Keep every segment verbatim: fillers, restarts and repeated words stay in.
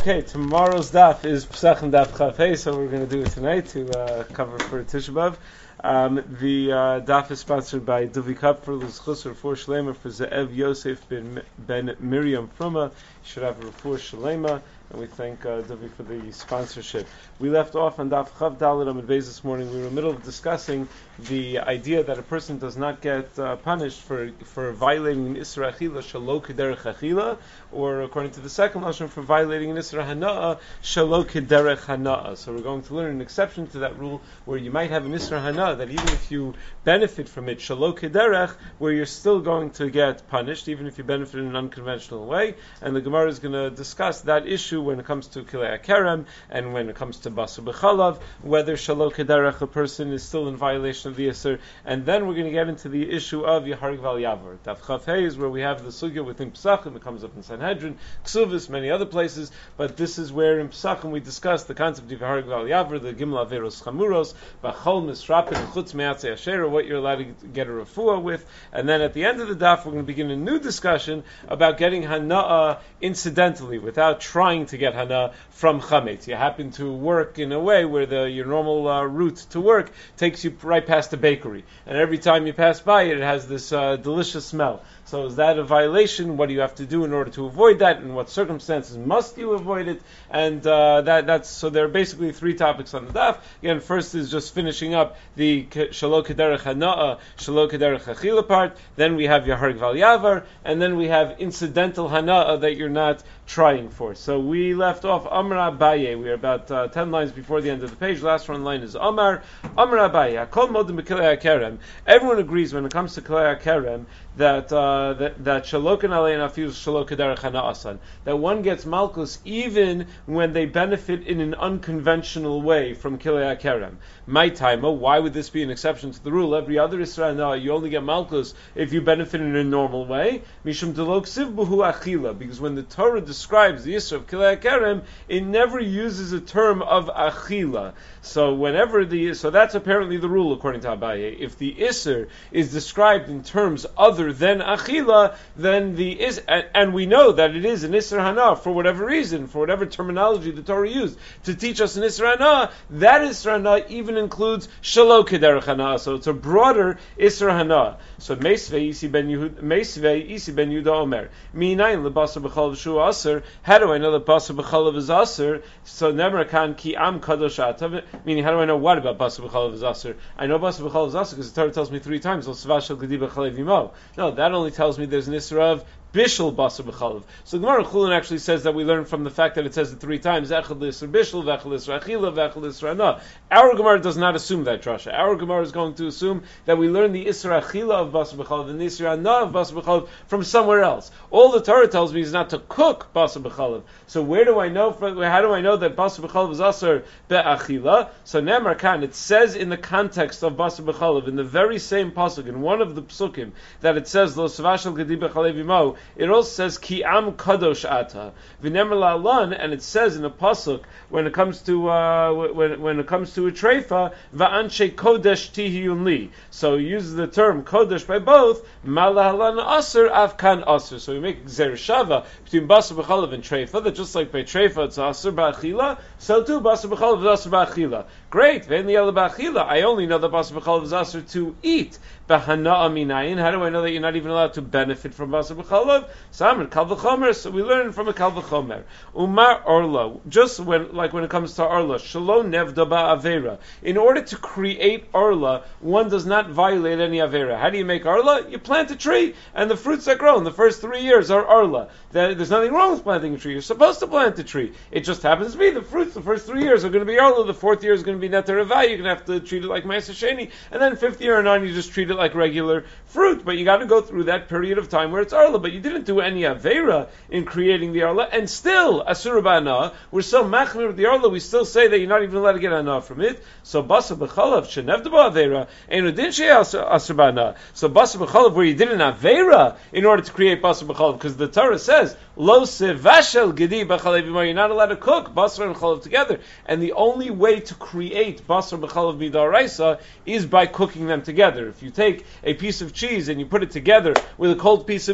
Okay, tomorrow's daf is Pesachim Daf Chafei, so we're going to do it tonight to uh, cover for Tisha B'Av. Um, the uh, daf is sponsored by Duvi Kapfer, L'Zchus Refuah Shlema for Ze'ev Yosef ben, ben Miriam Fruma. You should have a Refuah Shlema, and we thank uh, Duvi for the sponsorship. We left off on daf Chav Dalet Amud Beis this morning. We were in the middle of discussing the idea that a person does not get uh, punished for for violating an Isra Achila Shalo Kederech Achila, or according to the second lashon, for violating an Isra Hana'a Shalo Kederech Hana'a. So we're going to learn an exception to that rule, where you might have an Isra Hana'a that even if you benefit from it Shalo Kederech, where you're still going to get punished, even if you benefit in an unconventional way. And the Gemara is going to discuss that issue when it comes to Kilei HaKerem and when it comes to Basar B'Chalav, whether Shalo Kederech, a person is still in violation of the Isser. And then we're going to get into the issue of Yaharg Val Yavar. Daf Chaf Hey is where we have the sugya within Pesachim. It comes up in Sanhedrin, Ksuvis, many other places, but this is where in Pesachim we discuss the concept of Yaharg Val Yavar, the Gimel Averos Chamuros, Bachol Misrapin, Chutz Me'atzei Asher, what you're allowed to get a refuah with. And then at the end of the daf, we're going to begin a new discussion about getting Hana'ah incidentally, without trying to get Hana'ah from Chametz. You happen to work in a way where the your normal uh, route to work takes you right past the bakery, and every time you pass by it, it has this uh, delicious smell. So is that a violation? What do you have to do in order to avoid that? In what circumstances must you avoid it? And uh, that that's so there are basically three topics on the daf. Again, first is just finishing up the Shalo Kederech Hana'a, Shalo Kederech Achila part. Then we have Yaharg Val Yavar, and then we have incidental Hana'a that you're not trying for. So we left off Amar Abaye. We are about uh, ten lines before the end of the page. Last one line is Amar Amar Abaye. Hakol modim b'Kilei HaKerem. Everyone agrees when it comes to Kilei HaKerem that uh, that that shalokin alein afil shalok kederech hana'asan, that one gets malchus even when they benefit in an unconventional way from Kilei HaKerem. My timer, why would this be an exception to the rule? Every other Israel, you only get malchus if you benefit in a normal way. Mishum delok sivbuhu achila, because when the Torah describes the Yisra of Kilei HaKerem, it never uses a term of achila. So whenever the so that's apparently the rule according to Abaye. If the Isser is described in terms other than achila, then the is and, and we know that it is an Isser Hana for whatever reason, for whatever terminology the Torah used to teach us an Isser Hana, that Isser Hana even includes Shalo Kederech Hana. So it's a broader Isser Hana. So Meisvei Isi ben Yehuda Meisvei Isi ben Yehuda Omer. Minayin lebasar b'chalav shu aser. How do I know that basar b'chalav is aser? So never kan ki am kadosh atav. Meaning, how do I know what about basar b'chalav is aser? I know basar b'chalav is aser because the Torah tells me three times. Lo svashel gedi b'chalev yimo. No, that only tells me there's an isra of bishul basar b'chalav. So Gemara Chulin actually says that we learn from the fact that it says it three times. Echad l'isra bishul, v'echad l'isra achila, v'echad l'isra ana. Our Gemara does not assume that drasha. Our Gemara is going to assume that we learn the isra achila of basar b'chalav and the isra ana of basar b'chalav from somewhere else. All the Torah tells me is not to cook basar b'chalav. So where do I know? From, how do I know that basar b'chalav is asar be'achila? So Nemar Khan, it says in the context of basar b'chalav, in the very same pasuk, in one of the psukim, that it says lo svashel gedi b'chalev yimo. It also says ki am kadosh ata v'nemer la'alan, and it says in a pasuk when it comes to uh, when when it comes to a treifa va'anshe kodesh tihiyun li. So he uses the term kodesh by both malahalan aser avkan aser. So we make gzer shava between basar b'chalav and treifa, that just like by treifa it's aser ba'achila, so too basar b'chalav is aser ba'achila. Great, ve'en li'el ba'achila. I only know that basar b'chalav is aser to eat. B'hana'a minayin. How do I know that you're not even allowed to benefit from basar b'chalav? Samar kal v'chomer. So we learn from a kal v'chomer. Umar orla. Just when, like when it comes to orla, shelo nevda ba'avera. In order to create orla, one does not violate any avera. How do you make orla? You plant a tree, and the fruits that grow in the first three years are orla. There's nothing wrong with planting a tree. You're supposed to plant a tree. It just happens to be the fruits the first three years are going to be orla. The fourth year is going to be neter avai. You're going to have to treat it like ma'aser sheni, and then fifth year and on you just treat it like regular fruit, but you got to go through that period of time where it's arla, but you didn't do any avera in creating the arla, and still asura ba'ana, we're so machmir with the arla, we still say that you're not even allowed to get ana from it. So basar b'chalav shenev deba avera enu din she asura ba'ana. So basar b'chalav where you did an avera in order to create basar b'chalav, because the Torah says lo sevashel gedi b'chalav yimo, you're not allowed to cook basar and chalav together, and the only way to create basar b'chalav midaraisa is by cooking them together. If you take a piece of cheese and you put it together with a cold piece of meat,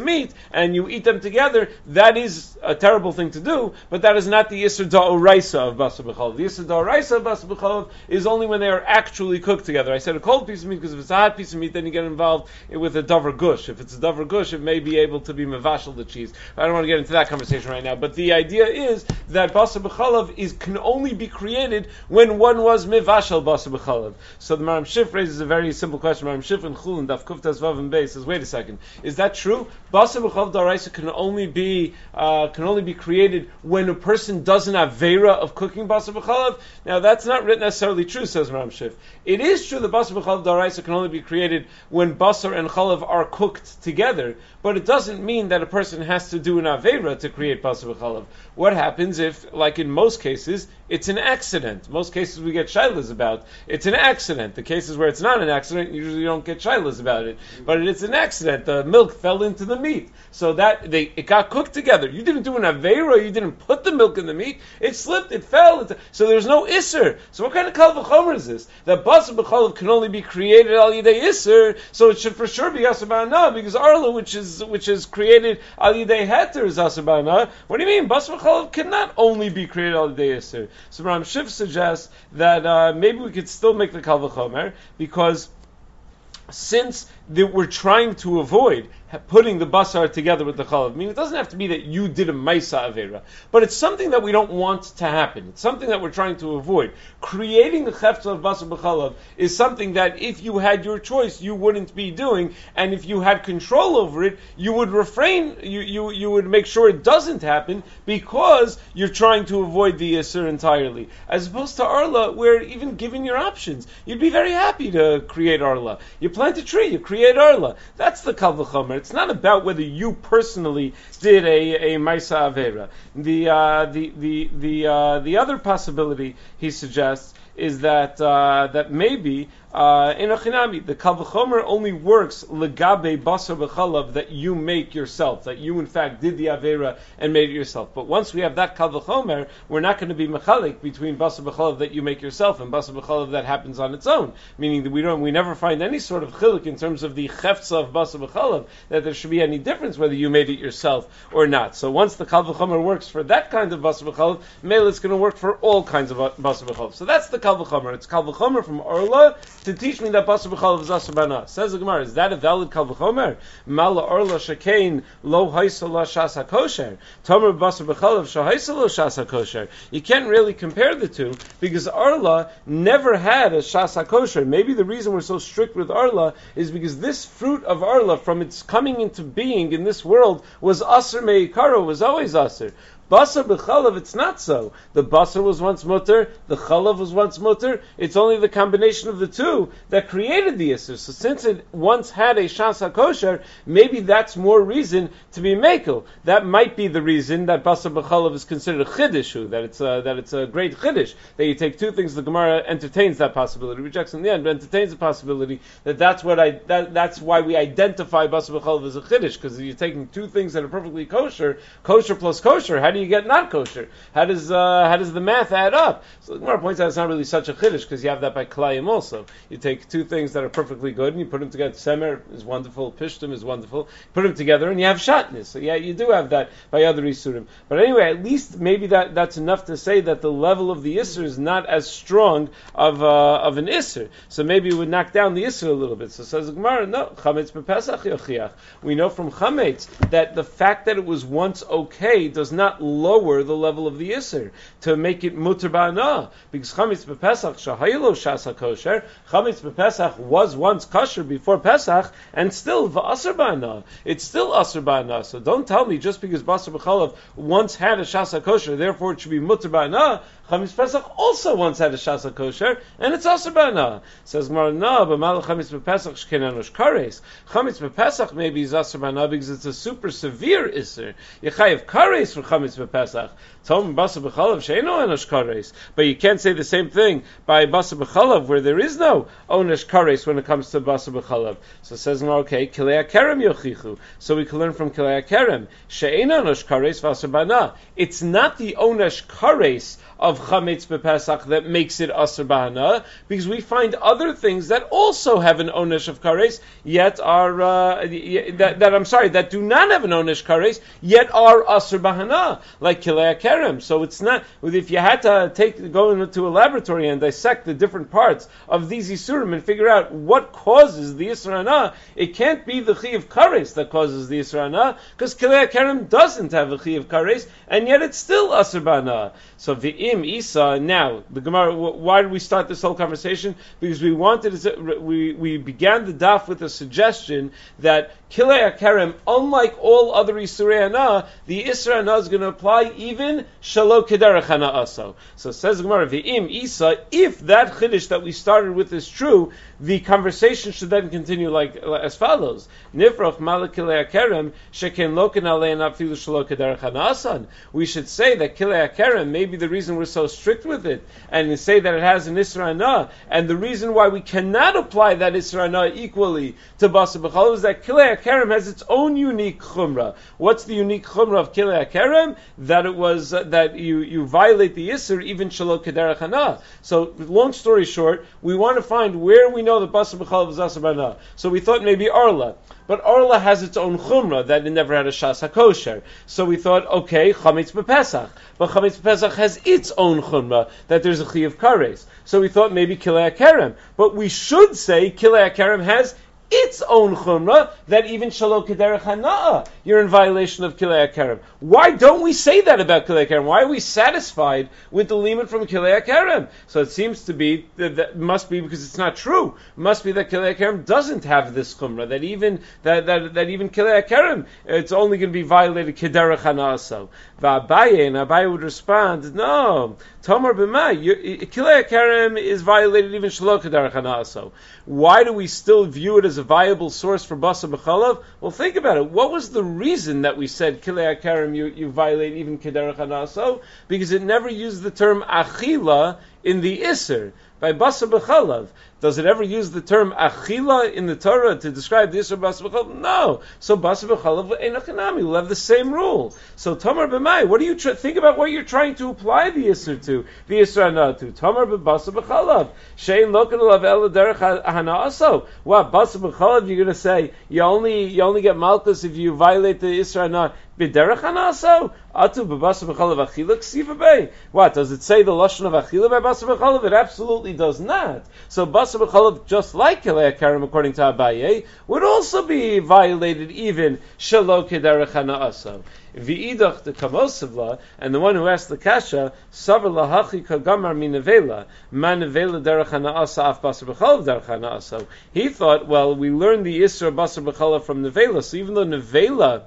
and you eat them together, that is a terrible thing to do, but that is not the Isser Da'oraisa of Basar B'chalav. The Isser Da'oraisa of Basar B'chalav is only when they are actually cooked together. I said a cold piece of meat because if it's a hot piece of meat, then you get involved with a Dover Gush. If it's a Dover Gush, it may be able to be Mevashal the cheese. I don't want to get into that conversation right now, but the idea is that Basar B'chalav is, can only be created when one was Mevashal Basar B'chalav. So the Maram Shif raises a very simple question. Maram Shif and Chulin, Daf Kuftas Vav and Beis says, wait a second, is that true? Basar B'chalav Daraisa can only be uh, can only be created when a person doesn't have Vera of cooking Basar B'chalav? Now that's not necessarily true, says Maram Shif. It is true that Basar B'chalav Daraisa can only be created when Basar and Chalav are cooked together, but it doesn't mean that a person has to do an Avera to create Basar B'chalav. What happens if, like in most cases, it's an accident? Most cases we get shilas about. It's an accident. The cases where it's not an accident, usually you don't get shilas about it. But it's an accident. The milk fell into the meat. So that they it got cooked together. You didn't do an Avera, you didn't put the milk in the meat. It slipped, it fell. It, so there's no Isser. So what kind of Kal V'chomer is this? That Basar B'chalav can only be created Al Yidei Isser, so it should for sure be Asar Ba'ana, because Arla, which is which is created Al Yidei Heter, is Asar Ba'ana. What do you mean? Basar B'chalav cannot only be created Al Yidei Isser. So Ram Shif suggests that uh, maybe we could still make the Kal V'chomer, because since the, we're trying to avoid putting the basar together with the chalav. I mean, it doesn't have to be that you did a maisa avera, but it's something that we don't want to happen. It's something that we're trying to avoid. Creating the chefza of basar b'chalav is something that if you had your choice, you wouldn't be doing, and if you had control over it, you would refrain, you, you, you would make sure it doesn't happen, because you're trying to avoid the yisur entirely. As opposed to Arla, where even given your options, you'd be very happy to create Arla. You plant a tree, you create Arla. That's the Kal V'chomer. It's not about whether you personally did a, a Maisa Avera. The, uh, the, the, the, uh, the other possibility he suggests is that, uh, that maybe, uh, in a chinami, the Kal V'chomer only works legabe basar b'chalav that you make yourself, that you in fact did the Avera and made it yourself. But once we have that Kal V'chomer, we're not going to be mechalik between basar b'chalav that you make yourself and basar b'chalav that happens on its own. Meaning that we don't, we never find any sort of chilik in terms of the chefza of basar b'chalav, that there should be any difference whether you made it yourself or not. So once the Kal V'chomer works for that kind of basar b'chalav, mele it's going to work for all kinds of basar b'chalav. So that's the Kal V'chomer. It's Kal V'chomer from Orla to teach me that basar b'chalav is asur b'ana. Says the Gemara, is that a valid Kal V'chomer? Mala Orla shekein lo haisa la shas hakosher. Tomer basar b'chalav shahaisa lo shas hakosher. You can't really compare the two because Orla never had a shas hakosher. Maybe the reason we're so strict with Orla is because this fruit of Orla, from its coming into being in this world, was asur me'ikaro, was always asur. Basar b'chalav, it's not so. The basar was once mutter, the chalav was once mutter. It's only the combination of the two that created the issur. So since it once had a shas hakosher, maybe that's more reason to be mekel. That might be the reason that basar b'chalav is considered a chiddishu, that it's a, that it's a great chiddish. That you take two things. The Gemara entertains that possibility, rejects in the end, but entertains the possibility that that's what I that, that's why we identify basar b'chalav as a chiddish, because you're taking two things that are perfectly kosher, kosher plus kosher. How do you you get not kosher? How does uh, how does the math add up? So the Gemara points out it's not really such a chiddush because you have that by klayim also. You take two things that are perfectly good and you put them together. Semer is wonderful, pishtim is wonderful. Put them together and you have shatnez. So yeah, you do have that by other isurim. But anyway, at least maybe that, that's enough to say that the level of the isur is not as strong of uh, of an isur. So maybe it would knock down the isur a little bit. So says the Gemara, no, chametz bepesach yochiach. We know from chametz that the fact that it was once okay does not lower the level of the Isser to make it mutter ba'ana. Because Chametz b'Pesach shahaylo shas kosher, Chametz b'Pesach was once kosher before Pesach, and still v'asar ba'ana. It's still asar ba'ana. So don't tell me just because basar b'chalav once had a shas kosher, therefore it should be mutter ba'ana. Chametz Pesach also once had a shas kosher, and it's asar ba'ana. Says Gemara, no, but mal Chametz b'Pesach shkenanush kares. Chametz b'Pesach maybe is asar ba'ana because it's a super severe Isser. Yechayev kares for Chametz b'Pesach. Tom basar b'chalav she'eno onesh kares. But you can't say the same thing by basar b'chalav where there is no onesh kares when it comes to basar b'chalav. So it says, okay, kilei kerem yochichu. So we can learn from kilei kerem she'eno onesh kares v'asar bana. It's not the onesh kares of chametz b'Pesach that makes it asur b'hana, because we find other things that also have an onesh of kares, yet are uh, that, that I'm sorry that do not have an onesh kares, yet are asur b'hana, like kilei kerem. So it's not, if you had to take go into a laboratory and dissect the different parts of these isurim and figure out what causes the isur hana, it can't be the chi of kares that causes the isur hana, because kilei kerem doesn't have a chi of kares, and yet it's still asur b'hana. So the Isa. Now, the Gemara. Why did we start this whole conversation? Because we wanted to, we we began the daf with a suggestion that kilei kerem, unlike all other isurei hana, the isur hana is going to apply even shalo kederech hana also. So says the Gemara, v'im Isa. If that chiddush that we started with is true, the conversation should then continue like as follows: Nifroch malak kilei kerem sheken loken alein afilu shalo kederech hana asan. We should say that kilei kerem, maybe the reason we're so strict with it, and say that it has an isur hana, and the reason why we cannot apply that isur hana equally to basar b'chalav is that kilei kerem has its own unique chumrah. What's the unique chumrah of kilei kerem? That it was uh, that you, you violate the isur even shelo kederech hana. So, long story short, we want to find where we know that basar b'chalav is asur b'hana. So we thought maybe Arla. But Arla has its own chumrah, that it never had a shas hakosher. So we thought, okay, chametz b'Pesach. But chametz b'Pesach has its own chumrah, that there's a chi of kares. So we thought maybe kilei kerem. But we should say kilei kerem has its own chumrah, that even shalo kederech hana'a, you're in violation of kilei kerem. Why don't we say that about kilei kerem? Why are we satisfied with the limit from kilei kerem? So it seems to be that, that must be because it's not true. It must be that kilei kerem doesn't have this chumrah, that even that that, that even kilei kerem, it's only going to be violated kederech hana'a. So Va'abaye, and Abaye would respond, no, Tomar b'mai, kilei kerem is violated even shalo kederech hana'a. So why do we still view it as a viable source for basar b'chalav? Well, think about it. What was the reason that we said kilei kerem you, you violate even kederech hana'a? Because it never used the term achila in the isser. By basar b'chalav, does it ever use the term achila in the Torah to describe the isser basar b'chalav? No. So basar b'chalav enochanami will have the same rule. So Tomar b'mai, what do you tr- think about what you're trying to apply the isser to, the isser hana to? Tomar b'basar b'chalav shein lokan alav ela derech hana also. What basar b'chalav? You're going to say you only you only get malchus if you violate the isser hana b'derech hana also? Atu b'basar b'chalav achila ksiva bei. What does it say? The lashon of achila by basar b'chalav? It absolutely does not. So basar b'chalav, just like kilei kerem, according to Abaye, would also be violated even shelo kederech hana also. V'idach the kamosavla, and the one who asked the kasha, savar lahachi kagamar minavela, ma nevela derech hana asa af basar b'chalav derech hana asa. He thought, well, we learned the isra basar b'chalav from nevela, so even though nevela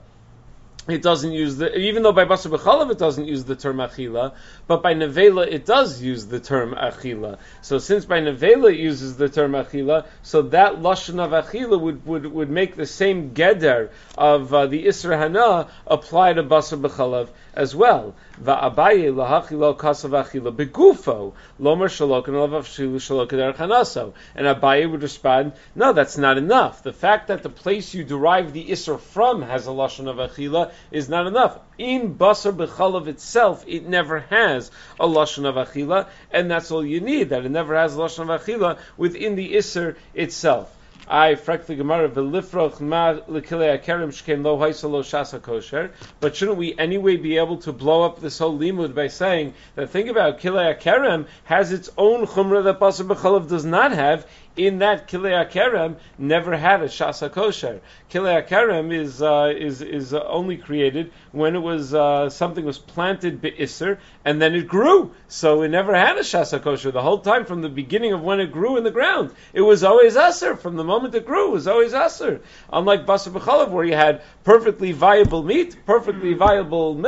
it doesn't use the, even though by basar b'chalav it doesn't use the term achila, but by nevela it does use the term achila. So since by nevela it uses the term achila, so that lashon of achila would, would, would make the same geder of uh, the isra hana apply to basar b'chalav as well. Va'abaye lahachila kasav achila begufo lomer shalok and lavav shilu shalok kederech hanaso. And Abaye would respond, no, that's not enough. The fact that the place you derive the isra from has a lashon of achila is not enough. In basar b'chalav itself, it never has a lashon of achila, and that's all you need. That it never has a lashon of achila within the isser itself. I frak the Gemara v'lifroch ma l'kilei kerem shken lo haisa lo shasa kosher. But shouldn't we anyway be able to blow up this whole limud by saying that think about kilei kerem has its own chumrah that basar b'chalav does not have? In that kilei kerem never had a shasa kosher. Kilei kerem is uh, is is uh, only created when it was uh, something was planted be'isser and then it grew. So it never had a shasa kosher the whole time from the beginning of when it grew in the ground. It was always aser from the moment it grew. It was always aser. Unlike basar b'chalav where you had perfectly viable meat, perfectly viable milk,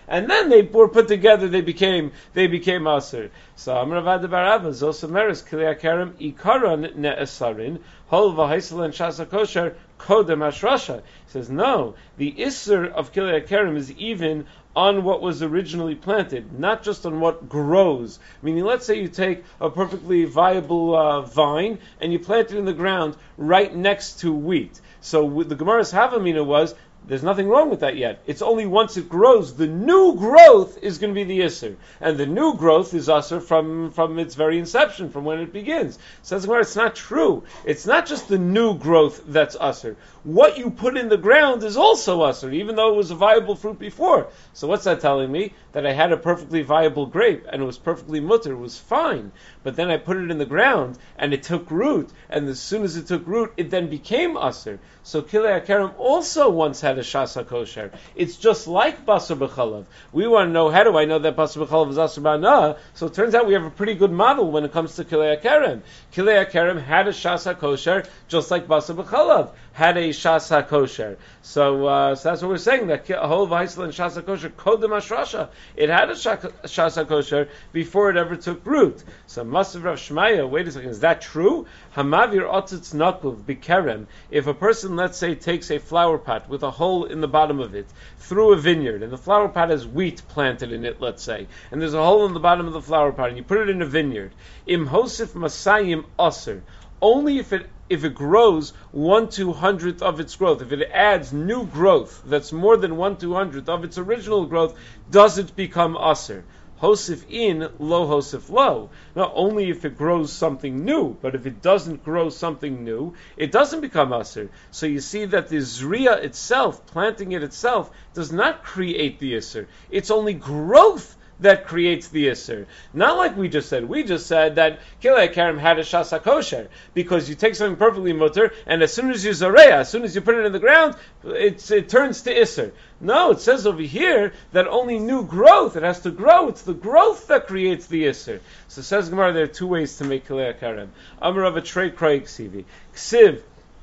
and then they were put together. They became they became aser. So Amar Avad Bar Abba Zosameres Kilei Akarim Ikaron Ne'esarin Hol V'Haisel and Shasa Kosher Kodem Ashrasha. He says no. The Isser of Kilei Akarim is even on what was originally planted, not just on what grows. Meaning, let's say you take a perfectly viable uh, vine and you plant it in the ground right next to wheat. So with the Gemara's Havamina was, there's nothing wrong with that yet. It's only once it grows, the new growth is going to be the Isser. And the new growth is Asr from, from its very inception, from when it begins. Says the Gemara, it's not true. It's not just the new growth that's Asr. What you put in the ground is also Asr, even though it was a viable fruit before. So what's that telling me? That I had a perfectly viable grape, and it was perfectly mutter, it was fine. But then I put it in the ground, and it took root, and as soon as it took root, it then became Asr. So Kilei Akarim also once had a Shasa Kosher. It's just like Basar B'chalav. We want to know, how do I know that Basar B'chalav is Asr Ba'ana? So it turns out we have a pretty good model when it comes to Kilei Akarim. Kilei Akarim had a Shasa Kosher, just like Basar B'chalav had a Shasa Kosher. So, uh, so that's what we're saying, that Hol V'Haisel and Shasa Kosher Kodem Ashrasha. It had a Shasa Kosher before it ever took root. So Masav Rav Shmaya, wait a second, is that true? Hamavir Otzitz Nakuv B'Kerem. If a person, let's say, takes a flower pot with a hole in the bottom of it through a vineyard, and the flower pot has wheat planted in it, let's say, and there's a hole in the bottom of the flower pot, and you put it in a vineyard, Im Hosif Masayim Aser. Only if it if it grows one two hundredth of its growth, if it adds new growth that's more than one two hundredth of its original growth, does it become aser? Hosif in, lo hosif lo. Not only if it grows something new, but if it doesn't grow something new, it doesn't become aser. So you see that the zriya itself, planting it itself, does not create the aser. It's only growth that creates the Isser. Not like we just said. We just said that Kilei Akarim had a Shasa Kosher, because you take something perfectly mutter, and as soon as you zareya, as soon as you put it in the ground, it's, it turns to Isser. No, it says over here that only new growth, it has to grow. It's the growth that creates the Isser. So says Gemara, there are two ways to make Kilei Akarim. Amar of a Trey Kroy Ksivi. Ksiv,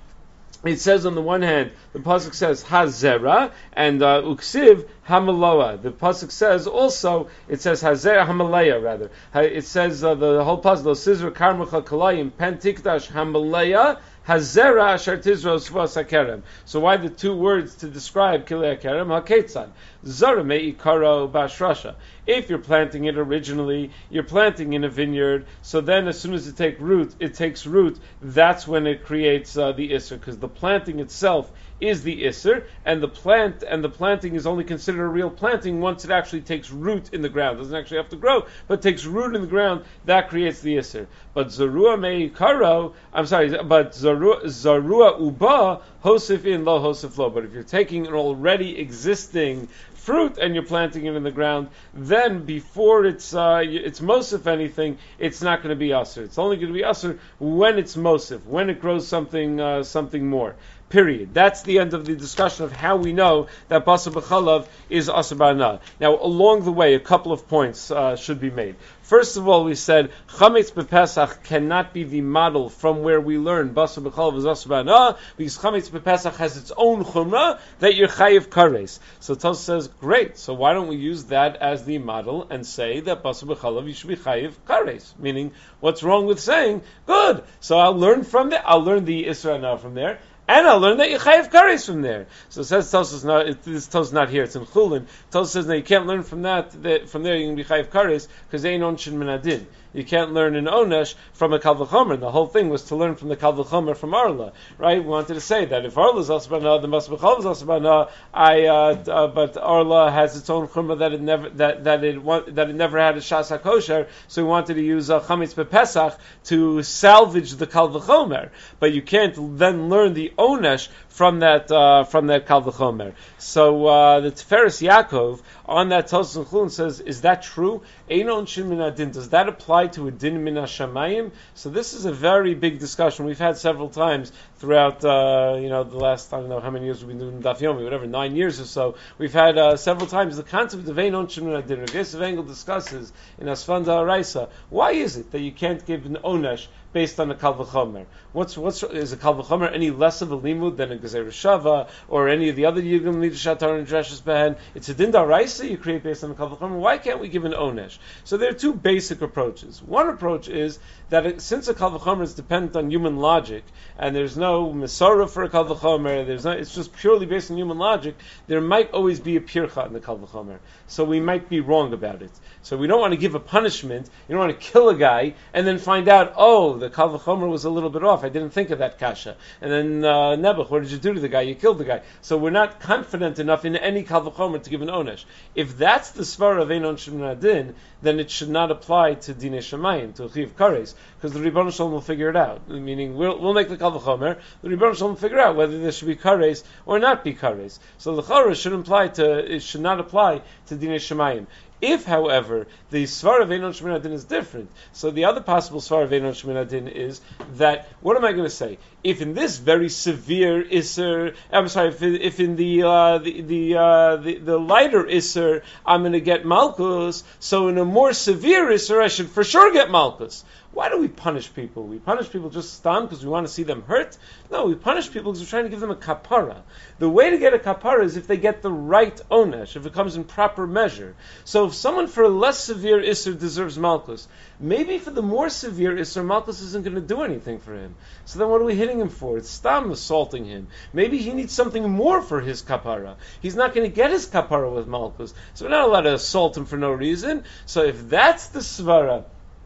it says on the one hand, the pasuk says Hazera, and uh, Uksiv Hamaloa. The pasuk says also, it says Hazera Hamalaya, rather. It says uh, the whole pasuk, Sizra Karmacha Kalayim Pentikdash Hamalaya Hazera Asher Tizros Vasakerem. So why the two words to describe Kilei Akarim? Haketzad Zara Me'ikaro Bashrasha. If you're planting it originally, you're planting in a vineyard, so then as soon as it take root, it takes root, that's when it creates uh, the Isser, because the planting itself is the Isser, and the plant and the planting is only considered a real planting once it actually takes root in the ground. It doesn't actually have to grow, but takes root in the ground, that creates the Isser. But Zarua Me'ikaro, I'm sorry, but Zarua, Zarua Uba, Hosif in lo Hosif lo. But if you're taking an already existing fruit and you're planting it in the ground, then before it's uh, it's mosif anything, it's not going to be aser. It's only going to be aser when it's mosif, when it grows something uh, something more. Period. That's the end of the discussion of how we know that basar b'chalav is aser ba'ana. Now, along the way, a couple of points uh, should be made. First of all, we said chametz b'Pesach cannot be the model from where we learn basar b'chalav is aser ba'ana, because chametz b'Pesach has its own chumrah that you're chayiv kares. So Tos says, great. So why don't we use that as the model and say that basar b'chalav you should be chayiv kares? Meaning, what's wrong with saying good? So I'll learn from there. I'll learn the Isra now from there. And I'll learn that you chayiv kares from there. So it says Tos is not, it, this Tos is not here, it's in Chulin. Tos says, no, you can't learn from that, that from there you can be chayiv kares, because they ain't onshin minadin. You can't learn an onesh from a kal v'chomer. The whole thing was to learn from the kal v'chomer from Arla, right? We wanted to say that if Arla is aser ba'ana, then basar b'chalav is aser ba'ana. I, uh, uh, but Arla has its own chumrah that it never that that it that it never had a shas hakosher. So we wanted to use uh, chametz bepesach to salvage the kal v'chomer. But you can't then learn the onesh from that uh, from that kal v'chomer. So uh, the Tiferes Yaakov on that Tos and Chulin says, is that true? Einon shin min adin. Does that apply to a din min hashamayim? So this is a very big discussion we've had several times throughout, uh, you know, the last, I don't know how many years we've been doing Daf Yomi, whatever, nine years or so. We've had uh, several times the concept of Einon shin min adin. Rav Yosef Engel discusses in Asfanda Araisa, why is it that you can't give an onesh based on a kal v'chomer. What's what's is a kal v'chomer any less of a limud than a gezer shava or any of the other yigum lidashatar and dreshes behen? It's a din daraisa you create based on a kal v'chomer. Why can't we give an onesh? So there are two basic approaches. One approach is that it, since a kal v'chomer is dependent on human logic and there's no mesora for a kal v'chomer, there's no, it's just purely based on human logic. There might always be a pircha in the kal v'chomer, so we might be wrong about it. So we don't want to give a punishment. You don't want to kill a guy and then find out, oh, the kal v'chomer was a little bit off. I didn't think of that kasha. And then uh, Nebuch, what did you do to the guy? You killed the guy. So we're not confident enough in any kal v'chomer to give an onesh. If that's the svara of ein onshim min hadin, then it should not apply to dinei shamayim, to chiv kares, because the Ribbon Shalom will figure it out. Meaning, we'll, we'll make the kal v'chomer. The Ribbon Shalom will figure out whether there should be kares or not be kares. So the chara should apply to it should not apply to dinei shamayim. If, however, the svar of ein onshim min hadin is different, so the other possible svar of ein onshim min hadin is that, what am I going to say? If in this very severe isser, I'm sorry, if, if in the uh, the the, uh, the the lighter isser I'm going to get malchus, so in a more severe isser I should for sure get malchus. Why do we punish people? We punish people just stam because we want to see them hurt? No, we punish people because we're trying to give them a kapara. The way to get a kapara is if they get the right onesh, if it comes in proper measure. So if someone for a less severe isser deserves malchus, maybe for the more severe isser, malchus isn't going to do anything for him. So then what are we hitting him for? It's stam assaulting him. Maybe he needs something more for his kapara. He's not going to get his kapara with malchus. So we're not allowed to assault him for no reason. So if that's the svara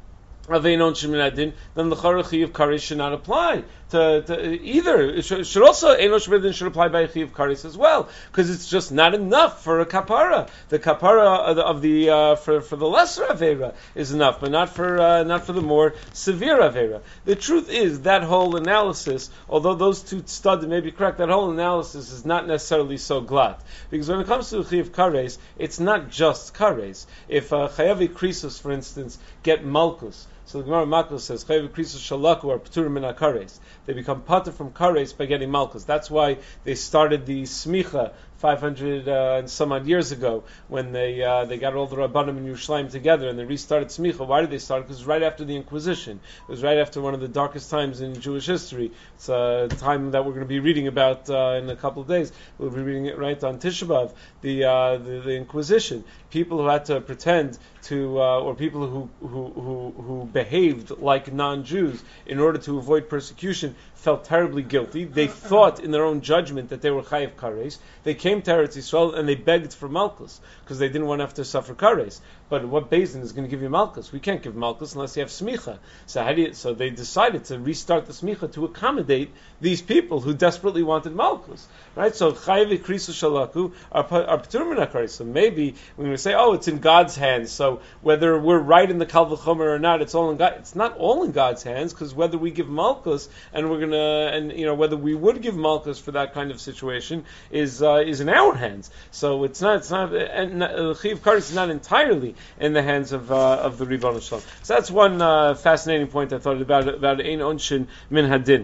of ein onshim min hadin, then the chara chiyuv kares should not apply to, to either. It should, should also ein onshim min hadin should apply by chiyuv kares as well, because it's just not enough for a kapara. The kapara of the, of the uh, for for the lesser avera is enough, but not for uh, not for the more severe avera. The truth is that whole analysis, although those two studs may be correct, that whole analysis is not necessarily so glad, because when it comes to chiyuv kares, it's not just kares. If uh, chayav krisos, for instance, get malchus. So the Gemara Makos says, "Chayav krisos shalaku are pturim min hakares." They become patur from kares by getting malchus. That's why they started the smicha five hundred uh, and some odd years ago when they uh, they got all the Rabbanim in Yerushalayim together and they restarted smicha. Why did they start? Because it was right after the Inquisition. It was right after one of the darkest times in Jewish history. It's a time that we're going to be reading about uh, in a couple of days. We'll be reading it right on Tisha B'Av, the, uh, the the Inquisition. People who had to pretend to, uh, or people who, who who who behaved like non-Jews in order to avoid persecution, felt terribly guilty. They thought in their own judgment that they were chayiv kares. They came to Eretz Yisrael and they begged for malchus because they didn't want to have to suffer kares. But what Beis Din is going to give you malchus? We can't give malchus unless you have smicha. So how do you, so they decided to restart the smicha to accommodate these people who desperately wanted malchus. Right? So chayiv krisu shalaku are pturim min hakares. So maybe we're going to say, oh, it's in God's hands. So whether we're right in the kal v'chomer or not, it's all in God. It's not all in God's hands, because whether we give malchus and we're going to, and you know, whether we would give malchus for that kind of situation is uh, is in our hands. So it's not, it's not, and chiyuv kares is not entirely in the hands of uh, of the Ribbon Shalom. So that's one uh, fascinating point I thought about about ein onshin min hadin.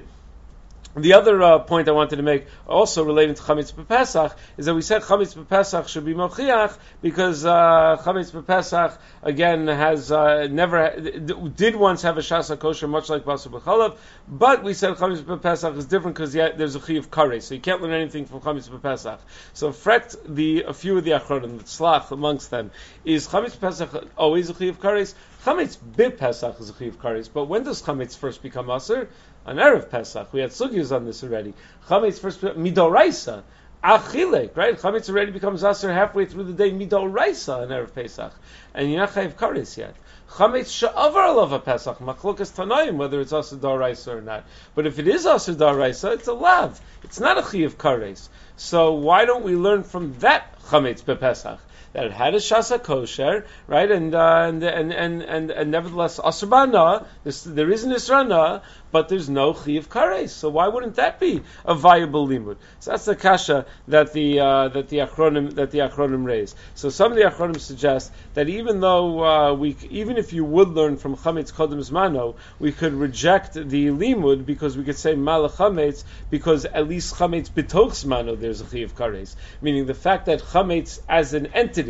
The other uh, point I wanted to make, also relating to Chametz B'Pesach, is that we said Chametz B'Pesach should be Mochiach because uh, Chametz B'Pesach again has uh, never did once have a Shasa kosher, much like Basar B'Chalav, but we said Chametz B'Pesach is different because there's a Chiyuv Kares, so you can't learn anything from Chametz B'Pesach. So fret the a few of the Achronim, the Tzlach amongst them, is Chametz B'Pesach always a Chiyuv Kares? Chametz B'Pesach is a Chiyuv Kares, but when does Chametz first become Aser? On Erev Pesach. We had sugyas on this already. Chametz first, midoraisa, achilek, right? Chametz already becomes aser halfway through the day, midoraisa on Erev Pesach. And you're not chayiv kares yet. Chametz she'avar alav Pesach, machlokas tanaim, whether it's aser daraisa or not. But if it is aser daraisa, it's a lav. It's not a chayiv kares. So why don't we learn from that Chametz B'Pesach? That it had a shasa kosher, right, and uh, and, and and and and nevertheless asur b'ana, there is an israna, but there's no chiyuv kares. So why wouldn't that be a viable limud? So that's the kasha that the uh, that the achronim that the achronim raise. So some of the achronim suggest that even though uh, we even if you would learn from chametz kodem zmano, we could reject the limud because we could say malach chametz because at least chametz b'toch zmano there's a chiyuv kares, meaning the fact that chametz as an entity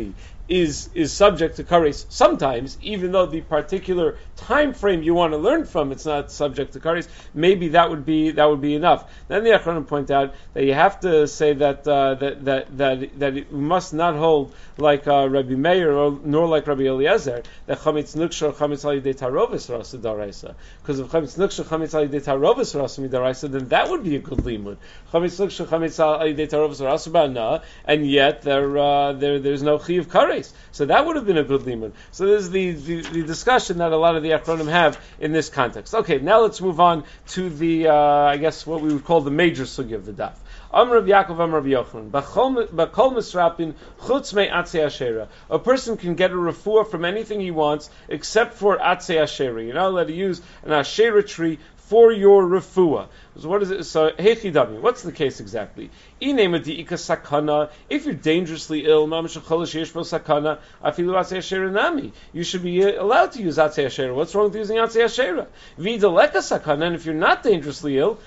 is is subject to kares sometimes, even though the particular time frame you want to learn from it's not subject to kares. Maybe that would be that would be enough. Then the Achronim point out that you have to say that uh, that that that that it must not hold like uh, Rabbi Meir or nor like Rabbi Eliezer that chametz nuksha or chametz al yidei tarovis rasa daraisa. Because if chametz nuksha chametz al yidei tarovis rasa midaraisa, then that would be a good limud. Chametz nuksha chametz al yidei tarovis rasa ba'ana, and yet there uh, there there's no chi of kares. So that would have been a good limud. So this is the, the, the discussion that a lot of the Achronim have in this context. Okay, now let's move on to the uh, I guess what we would call the major sugi of the daf. Amr Rav Yaakov, Amr Rav Yochanan. Bakol misrapin chutz me atzei ashera. A person can get a refuah from anything he wants except for atzei ashera. You're not allowed to use an ashera tree for your refuah. So what is it? So hechidami. What's the case exactly? Sakana. If you're dangerously ill, sakana. You should be allowed to use atzei ashera. What's wrong with using atzei ashera? Vidaleka sakana. And if you're not dangerously ill,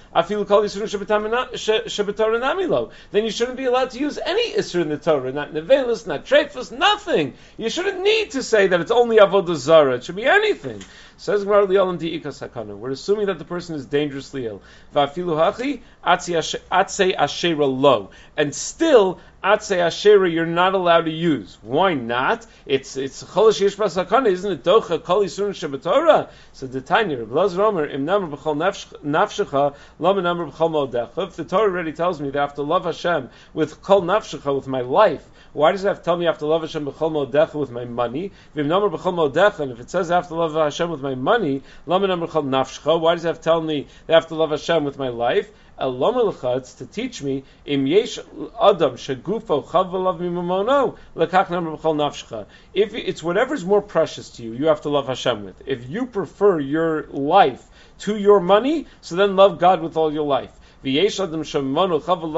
then you shouldn't be allowed to use any isur in the Torah. Not nevelis, not treifus, nothing. You shouldn't need to say that it's only avodah zarah. It should be anything. Says Gemara Li'olam Di'ika Sakana. We're assuming that the person is dangerously ill. Va'afilu hachi atzei ashera lo. And still, atzei ashera you're not allowed to use. Why not? It's it's cholash yesh sakana, isn't it? Docha kol isurun shebetorah. So the Tanya, Reb Elazar Omer, im namar b'chol nafshecha, lama namar b'chol modecha. If the Torah already tells me that I have to love Hashem with kol nafshecha, with my life, why does it have to tell me I have to love Hashem b'chol modecha with my money? V'im namar b'chol modecha, and if it says I have to love Hashem with my money, lama namar b'chol nafshecha, why does it have to tell me that I have to love Hashem with my life? It's to teach me im yesh adam shegufo chavalav mimamono lekach namar b'chol nafshecha. If it's whatever's more precious to you, you have to love Hashem with. If you prefer your life to your money, so then love God with all your life. If you're someone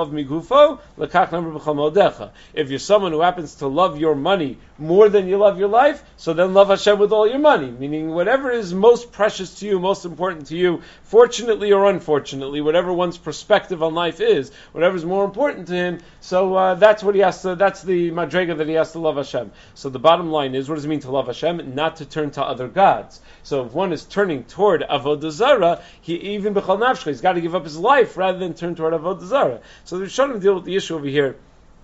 who happens to love your money more than you love your life, so then love Hashem with all your money. Meaning whatever is most precious to you, most important to you, fortunately or unfortunately, whatever one's perspective on life is, whatever is more important to him, so uh, that's what he has to, that's the madrega that he has to love Hashem. So the bottom line is, what does it mean to love Hashem? Not to turn to other gods. So if one is turning toward Avodah Zarah, he, even B'chol Nafshcha, he's got to give up his life rather than turn toward Avodah Zarah. So the Rishonim deal with the issue over here.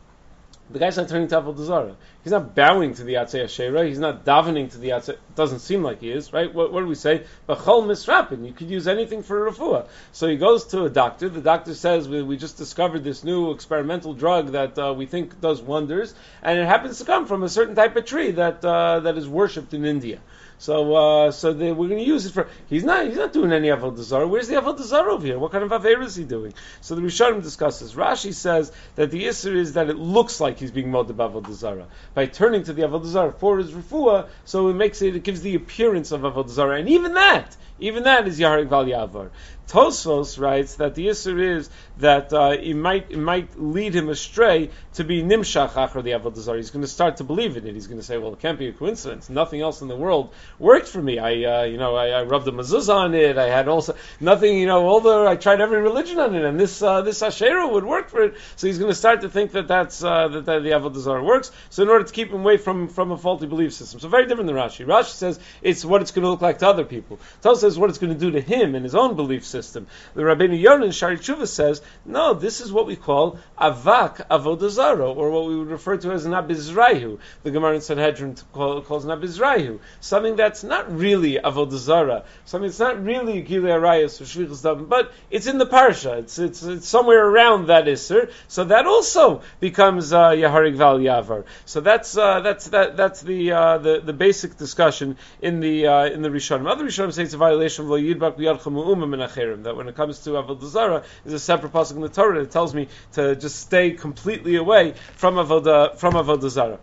The guy's not turning to Avodah Zarah. He's not bowing to the Atzei Ashera. He's not davening to the Atzei. It doesn't seem like he is, right? What, what do we say? B'chol misrapin. You could use anything for a refuah. So he goes to a doctor. The doctor says, we, we just discovered this new experimental drug that uh, we think does wonders, and it happens to come from a certain type of tree that uh, that is worshipped in India. So, uh, so they, we're going to use it for. He's not. He's not doing any avodah zarah. Where's the avodah zarah over here? What kind of avera is he doing? So the Rishonim discusses. Rashi says that the issur is that it looks like he's being modeh b'avodah zarah by turning to the avodah zarah for his refuah. So it makes it. It gives the appearance of avodah zarah, and even that, even that is yaharik val yavar. Tosfos writes that the issur is that uh, it might it might lead him astray to be nimshach achar the avodah zarah. He's going to start to believe in it. He's going to say, "Well, it can't be a coincidence. Nothing else in the world worked for me. I, uh, you know, I, I rubbed a mezuzah on it. I had also nothing, you know, all the I tried every religion on it, and this uh, this ashera would work for it." So he's going to start to think that that's uh, that, that the avodah zarah works. So in order to keep him away from from a faulty belief system, so very different than Rashi. Rashi says it's what it's going to look like to other people. Tosfos says what it's going to do to him in his own belief system. System. The Rabbeinu Yonah in Shari Tshuva says, no, this is what we call avak avodah zarah, or what we would refer to as an abizrayu. The Gemara in Sanhedrin call, calls an abizrayu, something that's not really avodah zarah, something that's not really gilui arayos or shlichus daven, but it's in the parsha. It's it's it's somewhere around that isser. So that also becomes uh, yaharig val yavar. So that's uh, that's that that's the uh, the the basic discussion in the uh, in the Rishonim. Other Rishonim say it's a violation of lo yidbak b'yadcha mu'umah min acher. That when it comes to avodah zarah, is a separate pasuk in the Torah that tells me to just stay completely away from avodah from avodah zarah.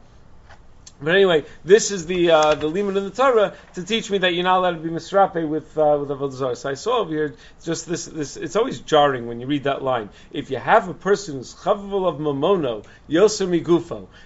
But anyway, this is the uh, the limit in the Torah to teach me that you're not allowed to be misrape with uh, with avodah zarah. So I saw over here just this this. It's always jarring when you read that line. If you have a person who's chavav of mamono yoser migufo,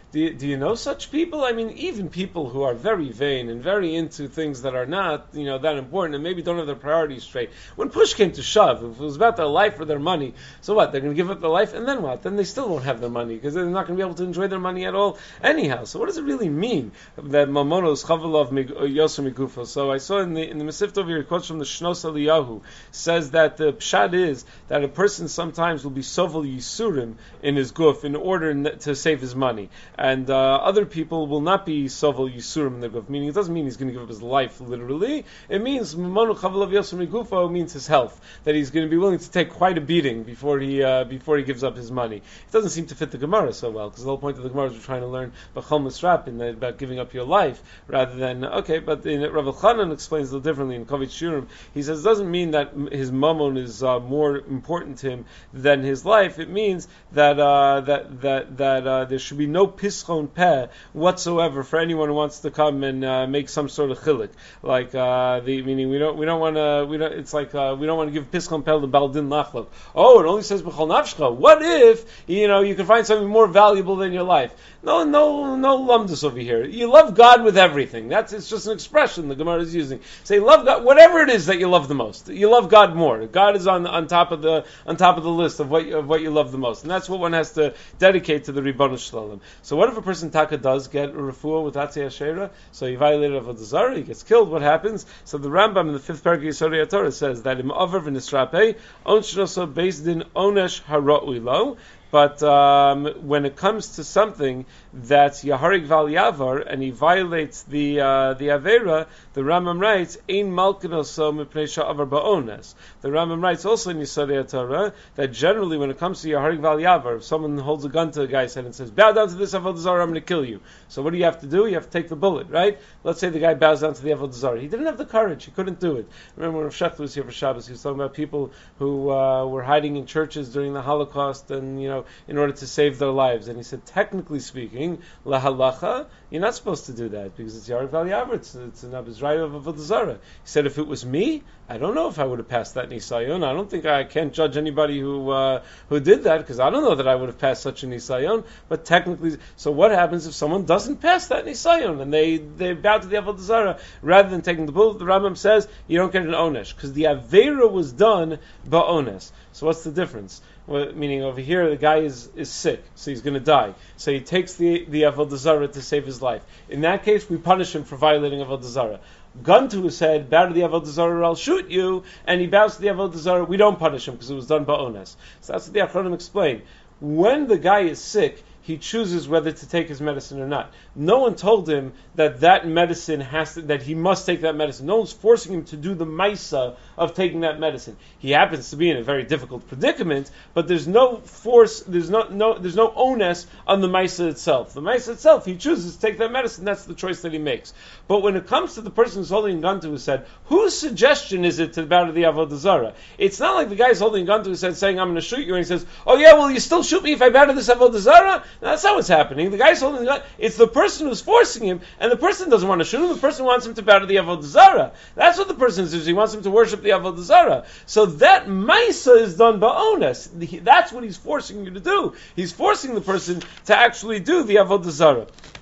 Do you, do you know such people? I mean, even people who are very vain and very into things that are not, you know, that important and maybe don't have their priorities straight. When push came to shove, if it was about their life or their money, so what? They're going to give up their life, and then what? Then they still won't have their money because they're not going to be able to enjoy their money at all anyhow. So what does it really mean that mamonos chavalov yoser migufo? So I saw in the in the Masifta over here, quotes from the Shnos Eliyahu, says that the pshat is that a person sometimes will be sovel yisurim in his guf in order n- to save his money. And uh, other people will not be sovel yisurim in their guf, meaning it doesn't mean he's going to give up his life literally. It means mamonu chavalav yosem migufo means his health, that he's going to be willing to take quite a beating before he uh, before he gives up his money. It doesn't seem to fit the Gemara so well, because the whole point of the Gemara is we're trying to learn b'chol misrap in about giving up your life rather than okay. But in, Rav Elchanan explains a little differently in Kovit Shurim. He says it doesn't mean that his mammon is uh, more important to him than his life. It means that uh, that that that uh, there should be no pischon peh whatsoever for anyone who wants to come and uh, make some sort of chilik. Like uh, the meaning we don't we don't want to we don't it's like uh, we don't want to give pischon peh to baldin lachlok. Oh, it only says b'chol nafshcha. What if you know you can find something more valuable than your life? No, no, no lumdus over here. You love God with everything. That's it's just an expression the Gemara is using. Say love God, whatever it is that you love the most. You love God more. God is on on top of the on top of the list of what you, of what you love the most, and that's what one has to dedicate to the Ribbon Shalom. So what if a person taka does get a refuah with Atzei Asherah? So he violated Avodah Zarah, he gets killed. What happens? So the Rambam in the fifth paragraph of Yisodei Torah says that im over v'nisrape on shnoso based in onesh hara'ui lo. But um, when it comes to something that's Yaharig Val Yavar and he violates the uh, the Avera, the Rambam writes, Ein Malkinoso Mipnei Sha'avar Ba'ones. The Rambam writes also in Yisodei Torah that generally when it comes to Yaharig Val Yavar, if someone holds a gun to a guy's head and says, bow down to this Avodah Zarah, I'm going to kill you. So what do you have to do? You have to take the bullet, right? Let's say the guy bows down to the Avodah Zarah. He didn't have the courage. He couldn't do it. Remember when Rav Shechter was here for Shabbos, he was talking about people who uh, were hiding in churches during the Holocaust and, you know, in order to save their lives. And he said, technically speaking, la halacha, you're not supposed to do that because it's Yaharig Val Yavar, it's, it's an Abizraya of Avodah Zarah. He said, if it was me, I don't know if I would have passed that nisayon. I don't think I can't judge anybody who uh, who did that because I don't know that I would have passed such a nisayon. But technically, so what happens if someone doesn't pass that nisayon and they, they bow to the Avodah Zarah rather than taking the bullet? The Rambam says you don't get an onesh because the avera was done ba'ones. So what's the difference? Well, meaning over here the guy is, is sick, so he's going to die. So he takes the the Avodah Zarah to save his life. In that case, we punish him for violating Avodah Zarah. Gun to his head, bow to the Avodah Zarah, I'll shoot you, and he bows to the Avodah Zarah, we don't punish him because it was done ba'ones. So that's what the Achronim explain. When the guy is sick, he chooses whether to take his medicine or not. No one told him that that medicine has to, that he must take that medicine. No one's forcing him to do the maisa of taking that medicine. He happens to be in a very difficult predicament, but there's no force, there's no, no there's no onus on the maisa itself. The maisa itself, he chooses to take that medicine, that's the choice that he makes. But when it comes to the person who's holding a gun to his head, whose suggestion is it to bow to the Avodah Zarah? It's not like the guy's holding a gun to his head saying, I'm going to shoot you, and he says, oh yeah, well you still shoot me if I bow to this Avodah Zarah? No, that's not what's happening. The guy's holding the gun. It's the person who's forcing him, and the person doesn't want to shoot him. The person wants him to bow to the Avodah Zarah. That's what the person is doing. He wants him to worship the Avodah Zarah. So that Maisa is done ba'ones. That's what he's forcing you to do. He's forcing the person to actually do the Avodah Zarah.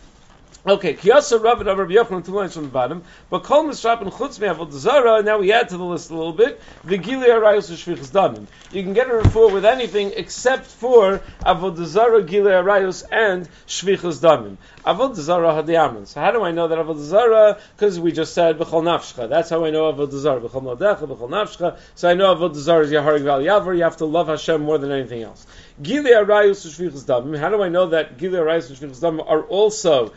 Okay, Kiyasa Rav and Rabbi Yochanan, two lines from the bottom. But Kol Misrap and Chutz Me Avodah Zarah. Now we add to the list a little bit. Vigili Arayos Shvichas Damim. You can get a refuah with anything except for Avodah Zarah, Gili Arayos, and Shvichas Damim. Avodah Zarah Hadiyaman. So how do I know that Avodah Zarah? Because we just said B'chol Nafshcha. That's how I know Avodah Zarah. B'chol Nodecha, B'chol Nafshcha. So I know Avodah Zarah is Yaharig Val Yavar. You have to love Hashem more than anything else. Gili Arayos Shvichas Damim. How do I know that Gili Arayos and Shvichas Damim are also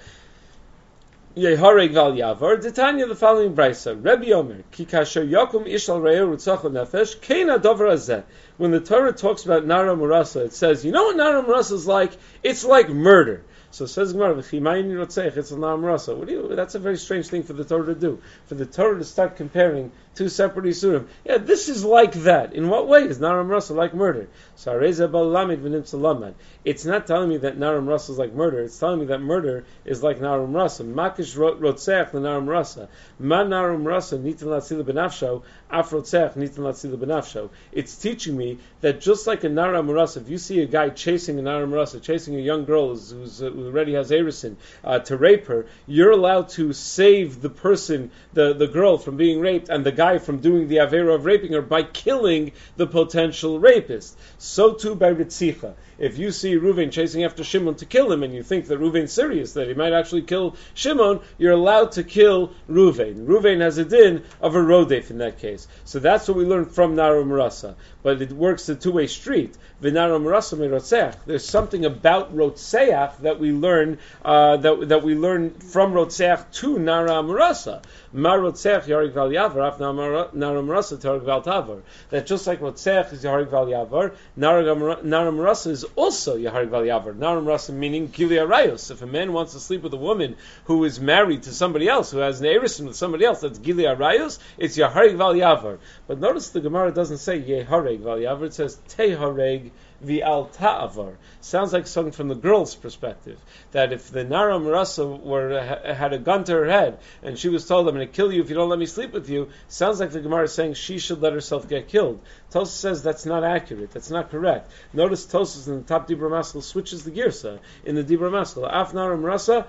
Yehareg Val Yavar? Titania the following brisa. Rebbe Omer, Ki kasher yakum ish al re'eh rutzach nefesh, keina dover hazeh. When the Torah talks about Nara Murasa, it says, you know what Nara Murasa is like? It's like murder. So it says Gemara, V'chimayini rotzech, it's a Nara Murasa. What do you? That's a very strange thing for the Torah to do. For the Torah to start comparing two separate isurim. Yeah, this is like that. In what way is Nara Murasa like murder? So Areza Balamid v'nimtza lamad. It's not telling me that Nara Murasa is like murder. It's telling me that murder is like Nara Murasa. Makish rotzech the Nara Murasa. Ma Nara Murasa nitin latzila benafsho. Af rotzech nitin latzila benafsho. It's teaching me that just like a Nara Murasa, if you see a guy chasing a Nara Murasa, chasing a young girl who's, who's, who already has Erisin, uh, to rape her, you're allowed to save the person, the, the girl, from being raped and the guy from doing the Avera of raping her by killing the potential rapist. So too by Ritzicha. If you see Reuven chasing after Shimon to kill him and you think that Reuven's serious, that he might actually kill Shimon, you're allowed to kill Reuven. Reuven has a din of a rodef in that case. So that's what we learn from Naro Marasa. But it works a two-way street. V'naro Marasa merotzeach. There's something about Rotzeach that we learn uh, that that we learn from Rotzeach to Nara Marasa. Mar Rotzeach Yarig Val Yavar, af Naro Marasa Tarig Val Tavar. That just like Rotzeach is Yarig Val Yavar, Nara Marasa is also Yaharig Val Yavar. Nara Marasa meaning Gilia Rayos. If a man wants to sleep with a woman who is married to somebody else, who has an Erisin with somebody else, that's Gilia Rayos, it's Yaharig Val Yavar. But notice the Gemara doesn't say Yehareg Val Yavar, it says Tehareg V'al Ta'avar. Sounds like something from the girl's perspective. That if the Nara Marasa were had a gun to her head and she was told, I'm going to kill you if you don't let me sleep with you, sounds like the Gemara is saying she should let herself get killed. Tosfos says that's not accurate, that's not correct. Notice Tosfos in the top Dibra Maskell switches the girsa. In the Dibra Maskell, Af Nara Marasa